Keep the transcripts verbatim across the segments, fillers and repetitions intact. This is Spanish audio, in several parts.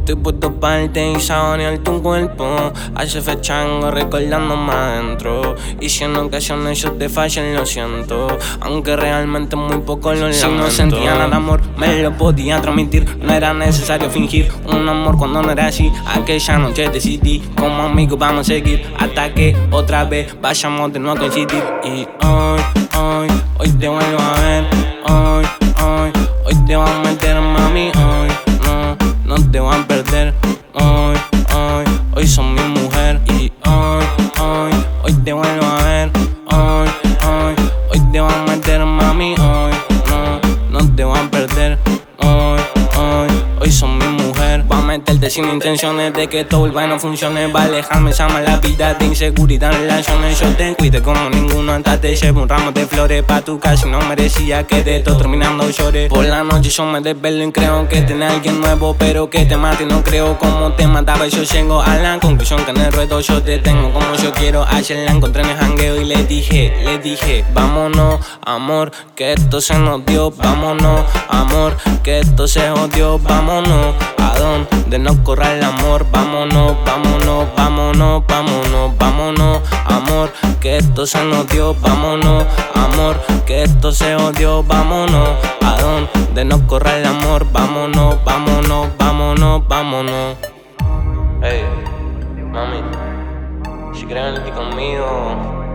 Estoy puesto para y saborear tu cuerpo. Hace fechango recordándome adentro. Y si en ocasiones yo te fallen, lo siento, aunque realmente muy poco lo lamento. Si no sentía nada amor, me lo podía transmitir. No era necesario fingir un amor cuando no era así. Aquella noche decidí, como amigos vamos a seguir hasta que otra vez vayamos de nuevo a coincidir. Y hoy, hoy, hoy te vuelvo a ver. Hoy, hoy, hoy te voy a meter, mami. Hoy, no, no te voy a perder. Hoy, hoy, hoy son mi mujer. Y hoy, hoy, hoy te vuelvo a ver. Hoy, hoy, hoy te voy a meter, mami. Hoy, no, no te voy a perder. Hoy, hoy, hoy son mi mujer. Va a meterte sin intenciones de que todo el vaina no funcione. Va a alejarme esa mala vida de inseguridad en relaciones. Yo te cuide como ninguno, antes te llevo un ramo de flores pa' tu casa y no merecía que de todo terminando llores. Por la noche yo me desvelo y creo que tiene alguien nuevo, pero que te mate no creo como te mataba. Yo llego a la conclusión que en el ruedo yo te tengo como yo quiero. Ayer la encontré en el jangueo y le dije, le dije vámonos, amor, que esto se nos dio. Vámonos, amor, que esto se jodió. Vámonos, a donde nos corra el amor. Vámonos, vámonos, vámonos, vámonos, vámonos, amor, que esto se nos dio. Vámonos, amor, que esto se jodió. Vámonos, a donde nos corra el amor. Vámonos, vámonos, vámonos, vámonos. Hey, mami, si quieres venir conmigo,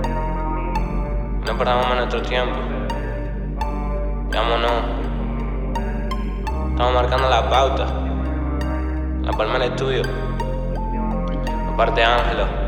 no perdamos más nuestro tiempo. Vámonos, estamos marcando la pauta. La palma en el estudio, aparte Ángelo.